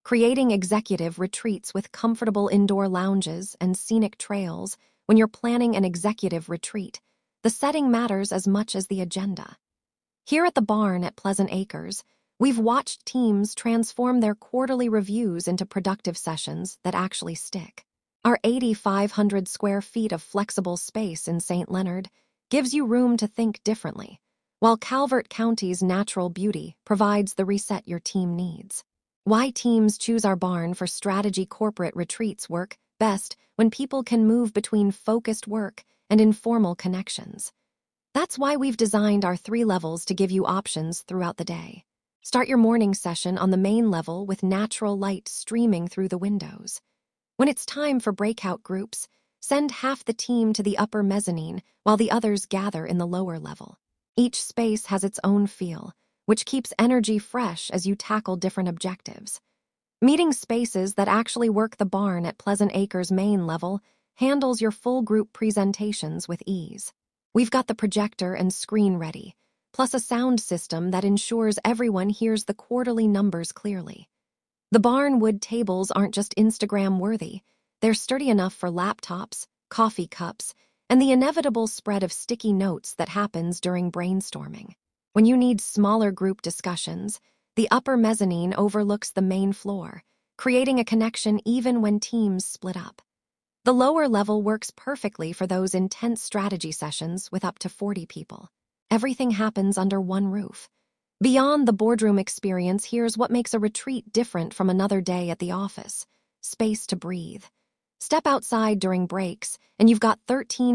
creating executive retreats with comfortable indoor lounges and scenic trails. When you're planning an executive retreat, the setting matters as much as the agenda. Here at the barn at Pleasant Acres, we've watched teams transform their quarterly reviews into productive sessions that actually stick. Our 8,500 square feet of flexible space in St. Leonard gives you room to think differently, while Calvert County's natural beauty provides the reset your team needs. Why teams choose our barn for strategy corporate retreats work best when people can move between focused work and informal connections. That's why we've designed our 3 levels to give you options throughout the day. Start your morning session on the main level with natural light streaming through the windows. When it's time for breakout groups, send half the team to the upper mezzanine while the others gather in the lower level. Each space has its own feel, which keeps energy fresh as you tackle different objectives. Meeting spaces that actually work. The barn at Pleasant Acres main level handles your full group presentations with ease. We've got the projector and screen ready, plus a sound system that ensures everyone hears the quarterly numbers clearly. The barn wood tables aren't just Instagram-worthy. They're sturdy enough for laptops, coffee cups, and the inevitable spread of sticky notes that happens during brainstorming. When you need smaller group discussions, the upper mezzanine overlooks the main floor, creating a connection even when teams split up. The lower level works perfectly for those intense strategy sessions with up to 40 people. Everything happens under one roof. Beyond the boardroom experience, here's what makes a retreat different from another day at the office: space to breathe. Step outside during breaks, and you've got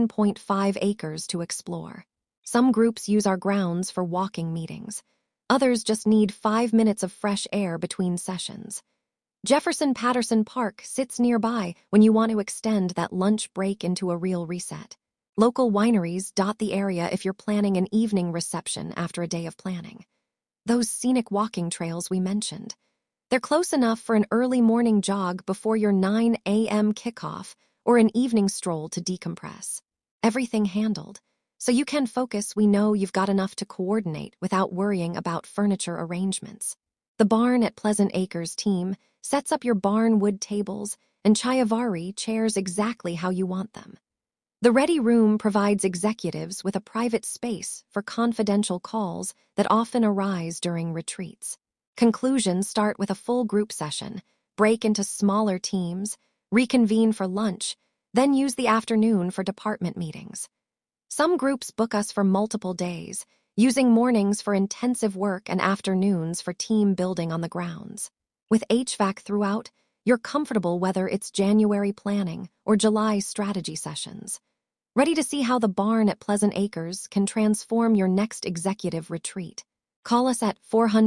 13.5 acres to explore. Some groups use our grounds for walking meetings. Others just need 5 minutes of fresh air between sessions. Jefferson Patterson Park sits nearby when you want to extend that lunch break into a real reset. Local wineries dot the area if you're planning an evening reception after a day of planning. Those scenic walking trails we mentioned, they're close enough for an early morning jog before your 9 a.m. kickoff or an evening stroll to decompress. Everything handled, so you can focus. We know you've got enough to coordinate without worrying about furniture arrangements. The barn at Pleasant Acres team sets up your barn wood tables and Chayavari chairs exactly how you want them. The Ready Room provides executives with a private space for confidential calls that often arise during retreats. Conclusions start with a full group session, break into smaller teams, reconvene for lunch, then use the afternoon for department meetings. Some groups book us for multiple days, using mornings for intensive work and afternoons for team building on the grounds. With HVAC throughout, you're comfortable whether it's January planning or July strategy sessions. Ready to see how the barn at Pleasant Acres can transform your next executive retreat? Call us at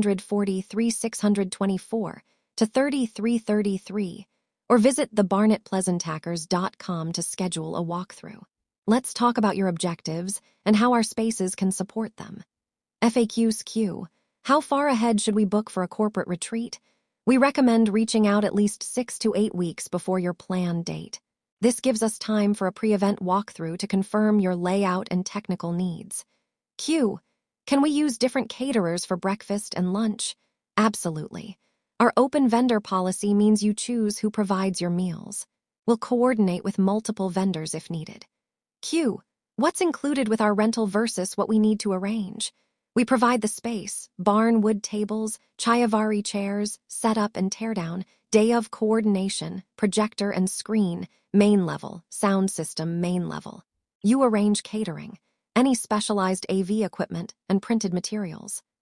443-624 to 3333 or visit thebarn@pleasantacres.com to schedule a walkthrough. Let's talk about your objectives and how our spaces can support them. FAQs Q. How far ahead should we book for a corporate retreat? We recommend reaching out at least 6 to 8 weeks before your planned date. This gives us time for a pre-event walkthrough to confirm your layout and technical needs. Q. Can we use different caterers for breakfast and lunch? Absolutely. Our open vendor policy means you choose who provides your meals. We'll coordinate with multiple vendors if needed. Q. What's included with our rental versus what we need to arrange? We provide the space, barn wood tables, Chayavari chairs, setup and teardown, day of coordination, projector and screen, main level, sound system main level. You arrange catering, any specialized AV equipment, and printed materials.